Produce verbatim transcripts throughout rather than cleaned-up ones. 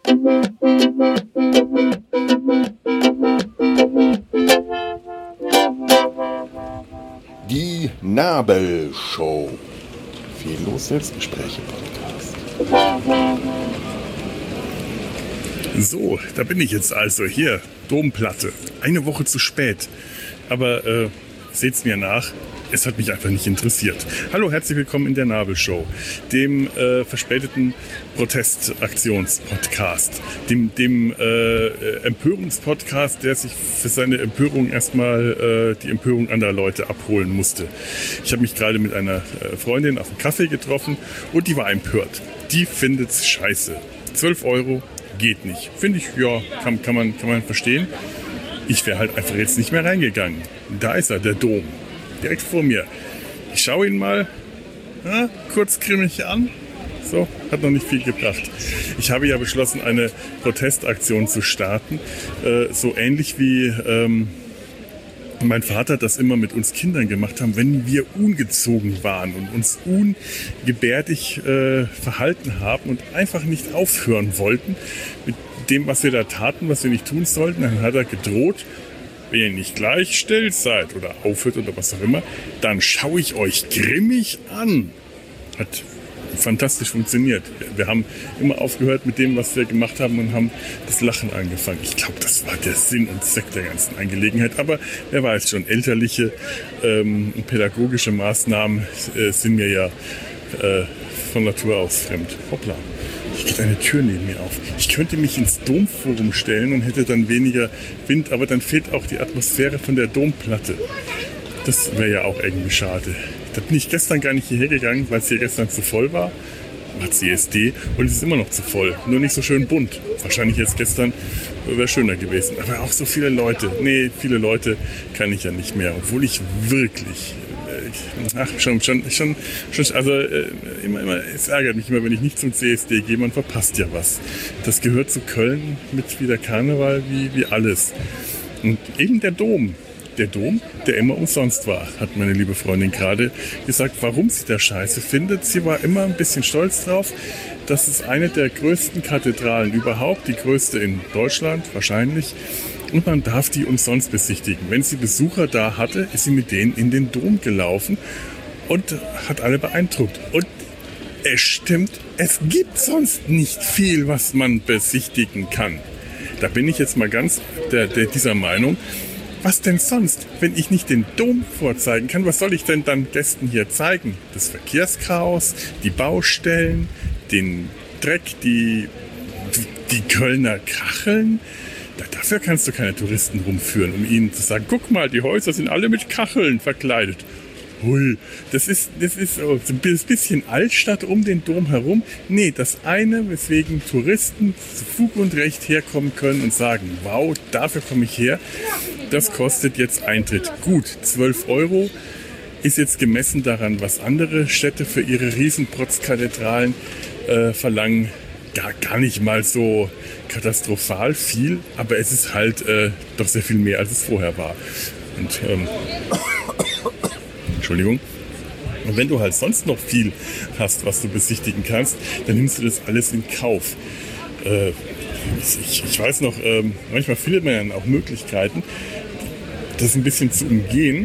Die Nabelshow. Fehllos Selbstgespräche-Podcast. So, da bin ich jetzt also hier, Domplatte. Eine Woche zu spät. Aber äh, seht's mir nach, es hat mich einfach nicht interessiert. Hallo, herzlich willkommen in der Nabelshow, dem äh, verspäteten Protestaktions-Podcast, dem, dem äh, Empörungspodcast, der sich für seine Empörung erstmal äh, die Empörung anderer Leute abholen musste. Ich habe mich gerade mit einer äh, Freundin auf einen Kaffee getroffen und die war empört. Die findet's scheiße. zwölf Euro geht nicht. Finde ich, ja, kann, kann, man, kann man verstehen. Ich wäre halt einfach jetzt nicht mehr reingegangen. Da ist er, der Dom. Direkt vor mir. Ich schaue ihn mal ja, kurz grimmig an. So, hat noch nicht viel gebracht. Ich habe ja beschlossen, eine Protestaktion zu starten. Äh, so ähnlich wie ähm, mein Vater das immer mit uns Kindern gemacht haben, wenn wir ungezogen waren und uns ungebärdig äh, verhalten haben und einfach nicht aufhören wollten mit dem, was wir da taten, was wir nicht tun sollten. Dann hat er gedroht, wenn ihr nicht gleich still seid oder aufhört oder was auch immer, dann schaue ich euch grimmig an. Hat fantastisch funktioniert. Wir haben immer aufgehört mit dem, was wir gemacht haben und haben das Lachen angefangen. Ich glaube, das war der Sinn und Zweck der ganzen Angelegenheit. Aber wer weiß schon, elterliche ähm, und pädagogische Maßnahmen äh, sind mir ja äh, von Natur aus fremd. Hoppla. Hier geht eine Tür neben mir auf. Ich könnte mich ins Domforum stellen und hätte dann weniger Wind, aber dann fehlt auch die Atmosphäre von der Domplatte. Das wäre ja auch irgendwie schade. Da bin ich gestern gar nicht hierher gegangen, weil es hier gestern zu voll war. War C S D und es ist immer noch zu voll. Nur nicht so schön bunt. Wahrscheinlich jetzt gestern wäre schöner gewesen. Aber auch so viele Leute. Nee, viele Leute kann ich ja nicht mehr. Obwohl ich wirklich... Ach, schon, schon, schon, schon also äh, immer, immer, es ärgert mich immer, wenn ich nicht zum C S D gehe, man verpasst ja was. Das gehört zu Köln mit wie der Karneval, wie, wie alles. Und eben der Dom, der Dom, der immer umsonst war, hat meine liebe Freundin gerade gesagt, warum sie das scheiße findet. Sie war immer ein bisschen stolz drauf. Das ist eine der größten Kathedralen überhaupt, die größte in Deutschland wahrscheinlich. Und man darf die umsonst besichtigen. Wenn sie Besucher da hatte, ist sie mit denen in den Dom gelaufen und hat alle beeindruckt. Und es stimmt, es gibt sonst nicht viel, was man besichtigen kann. Da bin ich jetzt mal ganz der, der, dieser Meinung. Was denn sonst, wenn ich nicht den Dom vorzeigen kann? Was soll ich denn dann Gästen hier zeigen? Das Verkehrschaos, die Baustellen, den Dreck, die, die Kölner Kacheln? Dafür kannst du keine Touristen rumführen, um ihnen zu sagen, guck mal, die Häuser sind alle mit Kacheln verkleidet. Hui, das ist, das ist so ein bisschen Altstadt um den Dom herum. Nee, das eine, weswegen Touristen zu Fug und Recht herkommen können und sagen, wow, dafür komme ich her, das kostet jetzt Eintritt. Gut, zwölf Euro ist jetzt gemessen daran, was andere Städte für ihre Riesenprotzkathedralen äh, verlangen. Gar, gar nicht mal so katastrophal viel, aber es ist halt äh, doch sehr viel mehr, als es vorher war. Und, ähm, Entschuldigung. Und wenn du halt sonst noch viel hast, was du besichtigen kannst, dann nimmst du das alles in Kauf. Äh, ich, ich weiß noch, äh, manchmal findet man ja auch Möglichkeiten, das ein bisschen zu umgehen.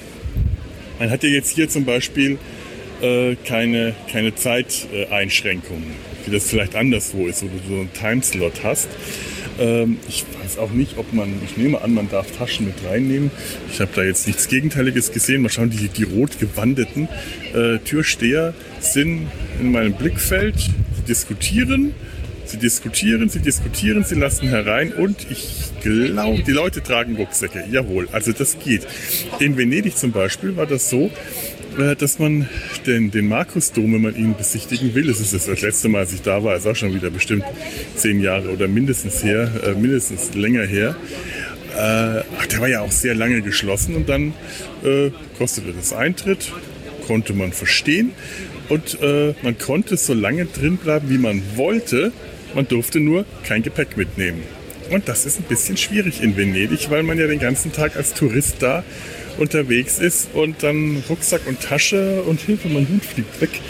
Man hat ja jetzt hier zum Beispiel äh, keine, keine Zeiteinschränkungen. Wie das vielleicht anderswo ist, wo du so einen Timeslot hast. Ähm, ich weiß auch nicht, ob man, ich nehme an, man darf Taschen mit reinnehmen. Ich habe da jetzt nichts Gegenteiliges gesehen. Mal schauen, die, die rot gewandeten äh, Türsteher sind in meinem Blickfeld. Sie diskutieren, sie diskutieren, sie diskutieren, sie lassen herein und ich glaube, die Leute tragen Rucksäcke. Jawohl, also das geht. In Venedig zum Beispiel war das so, dass man den, den Markusdom, wenn man ihn besichtigen will, das ist das letzte Mal, als ich da war, ist auch schon wieder bestimmt zehn Jahre oder mindestens her, äh, mindestens länger her. Äh, ach, der war ja auch sehr lange geschlossen und dann äh, kostete das Eintritt, konnte man verstehen und äh, man konnte so lange drin bleiben, wie man wollte. Man durfte nur kein Gepäck mitnehmen. Und das ist ein bisschen schwierig in Venedig, weil man ja den ganzen Tag als Tourist da unterwegs ist und dann Rucksack und Tasche und Hilfe, mein Hund fliegt weg.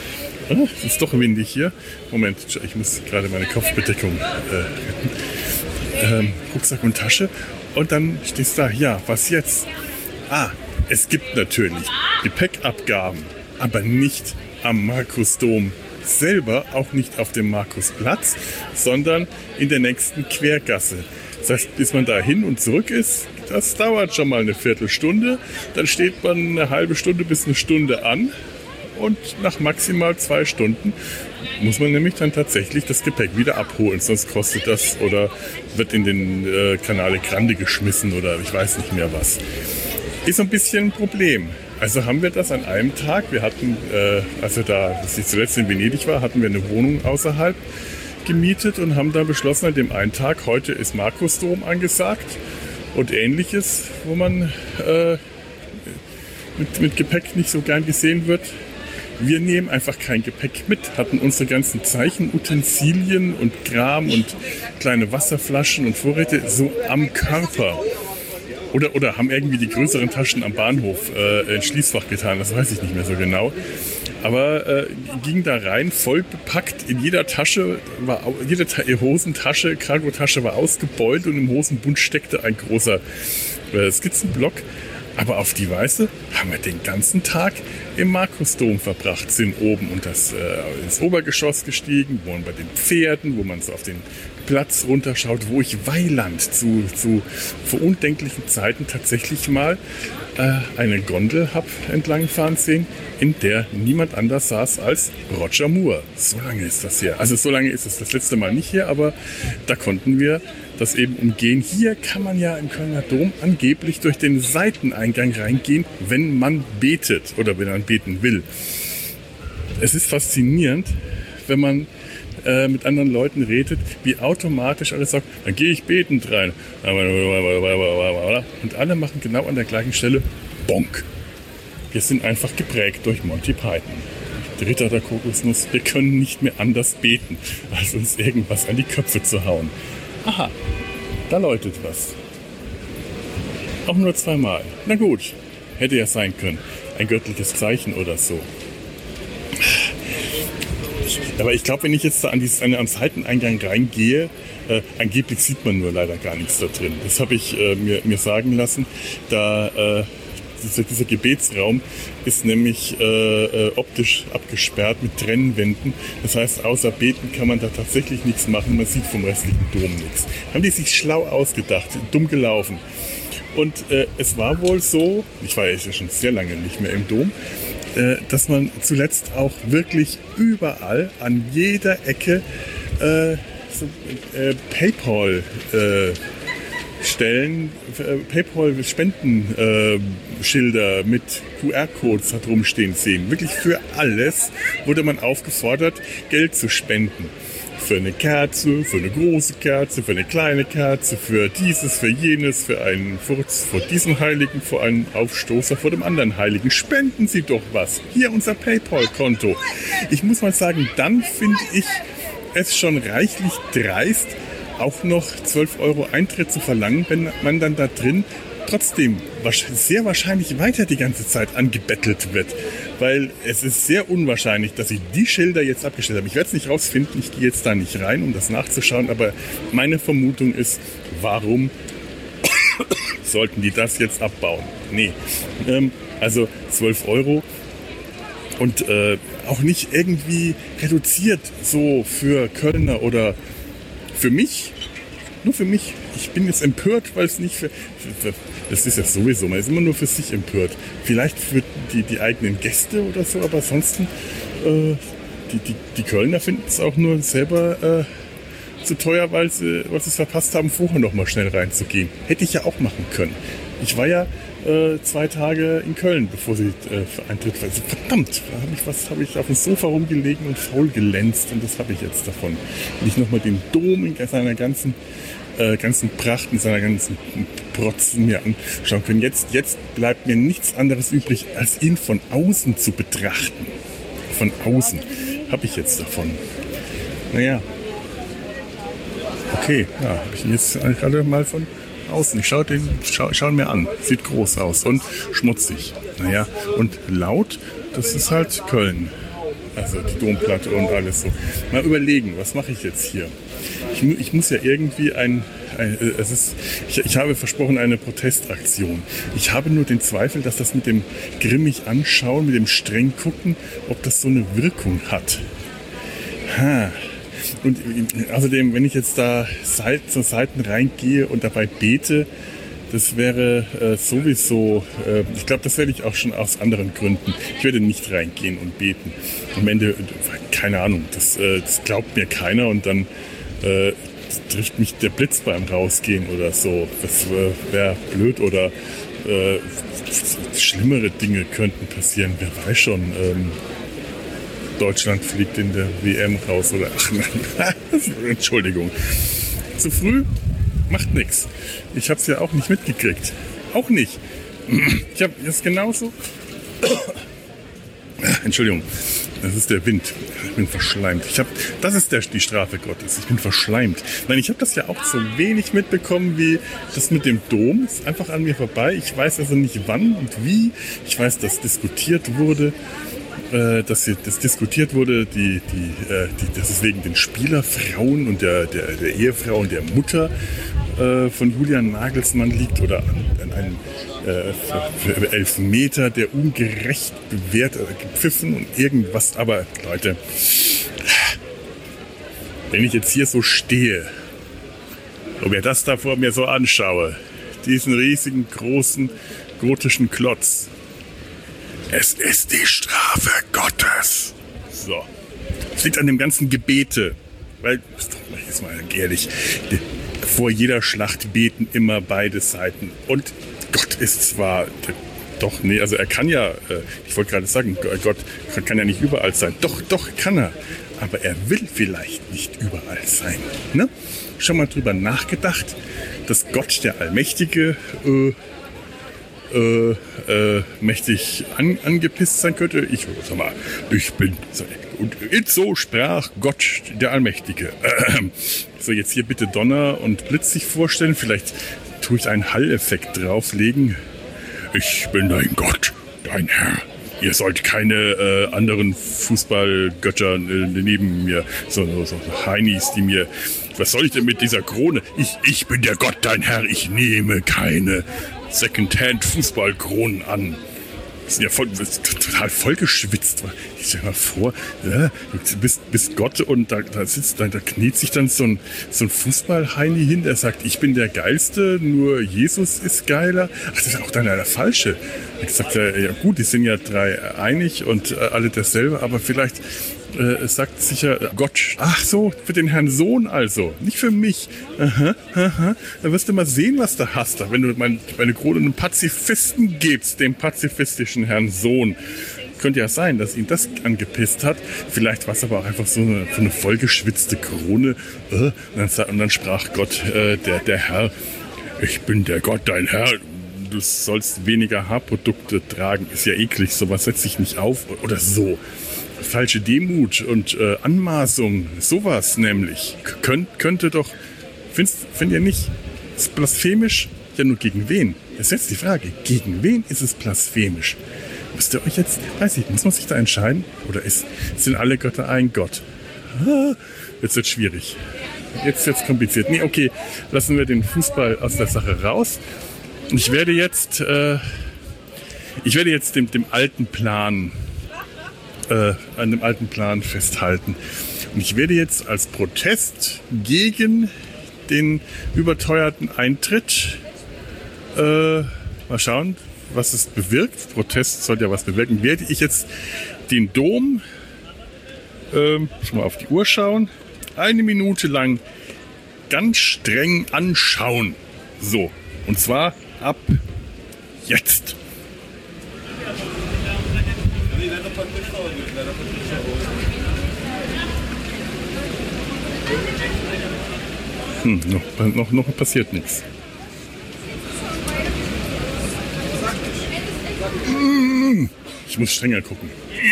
Ah, es ist doch windig hier. Moment, ich muss gerade meine Kopfbedeckung äh, retten. Ähm, Rucksack und Tasche. Und dann stehst du da, ja, was jetzt? Ah, es gibt natürlich Gepäckabgaben, aber nicht am Markusdom selber, auch nicht auf dem Markusplatz, sondern in der nächsten Quergasse. Das heißt, bis man da hin und zurück ist, das dauert schon mal eine Viertelstunde. Dann steht man eine halbe Stunde bis eine Stunde an und nach maximal zwei Stunden muss man nämlich dann tatsächlich das Gepäck wieder abholen. Sonst kostet das oder wird in den äh, Canale Grande geschmissen oder ich weiß nicht mehr was. Ist ein bisschen ein Problem. Also haben wir das an einem Tag. Wir hatten, äh, als wir da, als ich zuletzt in Venedig war, hatten wir eine Wohnung außerhalb gemietet und haben dann beschlossen, an dem einen Tag, heute ist Markusdom angesagt und Ähnliches, wo man äh, mit, mit Gepäck nicht so gern gesehen wird. Wir nehmen einfach kein Gepäck mit, hatten unsere ganzen Zeichen, Utensilien und Kram und kleine Wasserflaschen und Vorräte so am Körper. Oder, oder haben irgendwie die größeren Taschen am Bahnhof äh, ins Schließfach getan, das weiß ich nicht mehr so genau. Aber äh, ging da rein, voll bepackt, in jeder Tasche, war, jede Ta- Hosentasche, Cargotasche war ausgebeult und im Hosenbund steckte ein großer äh, Skizzenblock. Aber auf die Weise haben wir den ganzen Tag im Markusdom verbracht, sind oben und das, äh, ins Obergeschoss gestiegen, waren bei den Pferden, wo man so auf den Platz runterschaut, wo ich Weiland zu, zu vor undenklichen Zeiten tatsächlich mal äh, eine Gondel habe entlangfahren sehen, in der niemand anders saß als Roger Moore. So lange ist das her. Also so lange ist es das letzte Mal nicht her, aber da konnten wir das eben umgehen. Hier kann man ja im Kölner Dom angeblich durch den Seiteneingang reingehen, wenn man betet oder wenn man beten will. Es ist faszinierend, wenn man äh, mit anderen Leuten redet, wie automatisch alles sagt, dann gehe ich betend rein. Und alle machen genau an der gleichen Stelle Bonk. Wir sind einfach geprägt durch Monty Python. Ritter der Kokosnuss, wir können nicht mehr anders beten, als uns irgendwas an die Köpfe zu hauen. Aha, da läutet was. Auch nur zweimal. Na gut, hätte ja sein können. Ein göttliches Zeichen oder so. Aber ich glaube, wenn ich jetzt da an dieses, an, am Seiteneingang reingehe, äh, angeblich sieht man nur leider gar nichts da drin. Das habe ich äh, mir, mir sagen lassen. Da... Äh, Dieser, dieser Gebetsraum ist nämlich äh, äh, optisch abgesperrt mit Trennwänden. Das heißt, außer beten kann man da tatsächlich nichts machen. Man sieht vom restlichen Dom nichts. Haben die sich schlau ausgedacht, dumm gelaufen. Und äh, es war wohl so, ich war ja schon sehr lange nicht mehr im Dom, äh, dass man zuletzt auch wirklich überall an jeder Ecke äh, so, äh, PayPal äh, Stellen, äh, PayPal-Spendenschilder äh, mit Q R-Codes hat rumstehen sehen. Wirklich für alles wurde man aufgefordert, Geld zu spenden. Für eine Kerze, für eine große Kerze, für eine kleine Kerze, für dieses, für jenes, für einen Furz vor diesem Heiligen, für einen Aufstoßer vor dem anderen Heiligen. Spenden Sie doch was. Hier unser PayPal-Konto. Ich muss mal sagen, dann finde ich es schon reichlich dreist, auch noch zwölf Euro Eintritt zu verlangen, wenn man dann da drin trotzdem sehr wahrscheinlich weiter die ganze Zeit angebettelt wird. Weil es ist sehr unwahrscheinlich, dass sie die Schilder jetzt abgestellt haben. Ich werde es nicht rausfinden, ich gehe jetzt da nicht rein, um das nachzuschauen, aber meine Vermutung ist, warum sollten die das jetzt abbauen? Nee, ähm, also zwölf Euro und äh, auch nicht irgendwie reduziert so für Kölner oder für mich, nur für mich. Ich bin jetzt empört, weil es nicht für, für, für... Das ist ja sowieso, man ist immer nur für sich empört. Vielleicht für die, die eigenen Gäste oder so, aber ansonsten, äh, die, die, die Kölner finden es auch nur selber äh, zu teuer, weil sie, weil sie es verpasst haben, vorher noch mal schnell reinzugehen. Hätte ich ja auch machen können. Ich war ja äh, zwei Tage in Köln, bevor sie äh, für Eintritt war. Also, verdammt, da habe ich was, habe ich auf dem Sofa rumgelegen und faul glänzt und das habe ich jetzt davon. Wenn ich nochmal den Dom in seiner ganzen, äh, ganzen Pracht, in seiner ganzen Protzen mir anschauen können. Jetzt, jetzt bleibt mir nichts anderes übrig, als ihn von außen zu betrachten. Von außen habe ich jetzt davon. Naja. Okay, ja, habe ich ihn jetzt gerade mal von außen. Ich schaue den, schau, schau ihn mir an. Sieht groß aus und schmutzig. Naja, und laut, das ist halt Köln. Also die Domplatte und alles so. Mal überlegen, was mache ich jetzt hier? Ich, mu- ich muss ja irgendwie ein... ein äh, es ist, ich, ich habe versprochen, eine Protestaktion. Ich habe nur den Zweifel, dass das mit dem grimmig anschauen, mit dem streng gucken, ob das so eine Wirkung hat. Ha. Und außerdem, wenn ich jetzt da Seit- zur Seiten reingehe und dabei bete, das wäre äh, sowieso, äh, ich glaube, das werde ich auch schon aus anderen Gründen. Ich werde nicht reingehen und beten. Am Ende, keine Ahnung, das, äh, das glaubt mir keiner und dann äh, trifft mich der Blitz beim Rausgehen oder so. Das äh, wäre blöd oder äh, schlimmere Dinge könnten passieren. Wer weiß schon, ähm, Deutschland fliegt in der W M raus oder ach nein, Entschuldigung. Zu früh? Macht nichts. Ich habe es ja auch nicht mitgekriegt. Auch nicht. Ich habe das genauso. Entschuldigung, das ist der Wind. Ich bin verschleimt. Ich hab, das ist der, die Strafe Gottes. Ich bin verschleimt. Nein, ich habe das ja auch so wenig mitbekommen wie das mit dem Dom. Ist einfach an mir vorbei. Ich weiß also nicht wann und wie. Ich weiß, dass diskutiert wurde. Äh, dass hier, das diskutiert wurde, die, die, äh, die, dass es wegen den Spielerfrauen und der, der, der Ehefrau und der Mutter äh, von Julian Nagelsmann liegt oder an, an einem äh, für, für Elfmeter, der ungerecht bewährt, äh, gepfiffen und irgendwas. Aber Leute, wenn ich jetzt hier so stehe und mir das da vor mir so anschaue, diesen riesigen, großen, gotischen Klotz, es ist die Strafe Gottes. So. Es liegt an dem ganzen Gebete. Weil, jetzt mal ehrlich, vor jeder Schlacht beten immer beide Seiten. Und Gott ist zwar, doch, nee, also er kann ja, ich wollte gerade sagen, Gott kann ja nicht überall sein. Doch, doch, kann er. Aber er will vielleicht nicht überall sein. Ne? Schon mal drüber nachgedacht, dass Gott, der Allmächtige, äh, Äh, äh, mächtig an, angepisst sein könnte. Ich sag mal, ich bin und so sprach Gott der Allmächtige. Ähm, so, jetzt hier bitte Donner und Blitz sich vorstellen. Vielleicht tue ich einen Hall-Effekt drauflegen. Ich bin dein Gott, dein Herr. Ihr sollt keine äh, anderen Fußballgötter äh, neben mir, so, so, so Heinis, die mir... Was soll ich denn mit dieser Krone? Ich, ich bin der Gott, dein Herr. Ich nehme keine Secondhand-Fußballkronen an. Die sind ja voll, total vollgeschwitzt. Ich stell dir mal vor, ja, du bist, bist Gott und da, da sitzt, da, da kniet sich dann so ein, so ein Fußball-Heini hin, der sagt, ich bin der Geilste, nur Jesus ist geiler. Ach, das ist auch dann der Falsche. Ich sagte, ja gut, die sind ja drei einig und äh, alle dasselbe, aber vielleicht äh, sagt sicher Gott, ach so, für den Herrn Sohn also, nicht für mich. Aha, aha. Dann wirst du mal sehen, was du hast, wenn du mein, meine Krone einem Pazifisten gibst, dem pazifistischen Herrn Sohn. Könnte ja sein, dass ihn das angepisst hat. Vielleicht war es aber auch einfach so eine, so eine vollgeschwitzte Krone. Äh, und, dann, und dann sprach Gott, äh, der, der Herr, ich bin der Gott, dein Herr. Du sollst weniger Haarprodukte tragen. Ist ja eklig, sowas setzt sich nicht auf. Oder so. Falsche Demut und äh, Anmaßung, sowas nämlich. Könnt, könnte doch, findest, findet ihr nicht, ist blasphemisch? Ja, nur gegen wen? Das ist jetzt die Frage. Gegen wen ist es blasphemisch? Müsst ihr euch jetzt, weiß ich, muss man sich da entscheiden? Oder ist, sind alle Götter ein Gott? Ah, jetzt wird schwierig. Jetzt jetzt kompliziert. Nee, okay, lassen wir den Fußball aus der Sache raus. Ich werde jetzt, äh, ich werde jetzt dem, dem alten Plan, äh, an dem alten Plan festhalten. Und ich werde jetzt als Protest gegen den überteuerten Eintritt, äh, mal schauen, was es bewirkt. Protest soll ja was bewirken. Werde ich jetzt den Dom, ähm, schon mal auf die Uhr schauen, eine Minute lang ganz streng anschauen. So, und zwar ab jetzt. Hm, noch, noch, noch passiert nichts. Ich muss strenger gucken.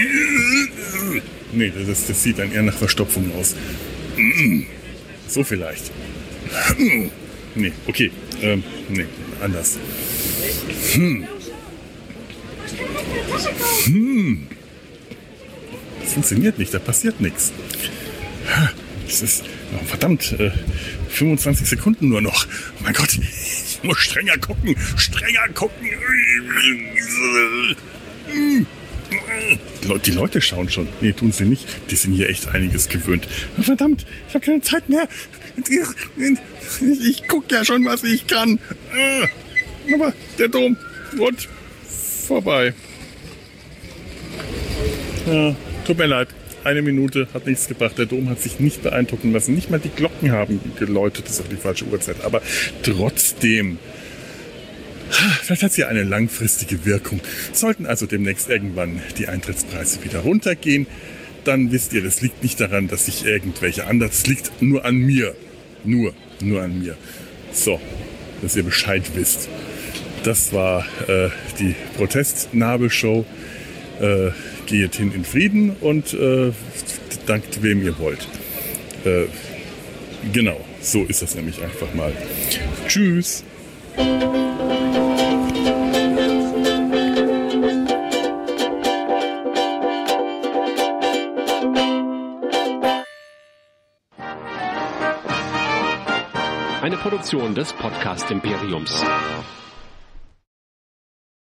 Nee, das, das sieht dann eher nach Verstopfung aus. So vielleicht. Nee, okay. Ähm, nee, anders. Hm. Hm. funktioniert nicht, da passiert nichts. Es ist, oh, verdammt, äh, fünfundzwanzig Sekunden nur noch. Oh mein Gott, ich muss strenger gucken, strenger gucken. Die Leute schauen schon. Nee, tun sie nicht. Die sind hier echt einiges gewöhnt. Oh, verdammt, ich habe keine Zeit mehr. Ich gucke ja schon, was ich kann. Aber der Dom wird vorbei. Ja, tut mir leid. Eine Minute hat nichts gebracht. Der Dom hat sich nicht beeindrucken lassen. Nicht mal die Glocken haben geläutet. Das ist auch die falsche Uhrzeit. Aber trotzdem, vielleicht hat es ja eine langfristige Wirkung. Sollten also demnächst irgendwann die Eintrittspreise wieder runtergehen, dann wisst ihr, das liegt nicht daran, dass sich irgendwelche anders, das liegt nur an mir. Nur, nur an mir. So, dass ihr Bescheid wisst. Das war äh, die Protest-Nabel-Show. Äh, geht hin in Frieden und äh, dankt wem ihr wollt. Äh, genau, so ist das nämlich einfach mal. Tschüss! Eine Produktion des Podcast Imperiums.